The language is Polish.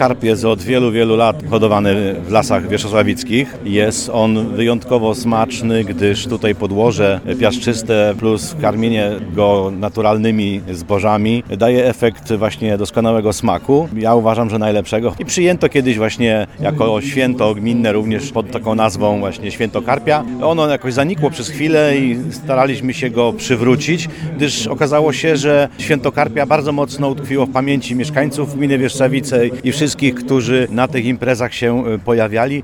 Karp jest od wielu, wielu lat hodowany w lasach wierzchosławickich. Jest on wyjątkowo smaczny, gdyż tutaj podłoże piaszczyste plus karmienie go naturalnymi zbożami daje efekt właśnie doskonałego smaku. Ja uważam, że najlepszego. I przyjęto kiedyś właśnie jako święto gminne również pod taką nazwą właśnie Święto Karpia. Ono jakoś zanikło przez chwilę i staraliśmy się go przywrócić, gdyż okazało się, że Święto Karpia bardzo mocno utkwiło w pamięci mieszkańców gminy Wierzchawice i wszystkich, którzy na tych imprezach się pojawiali.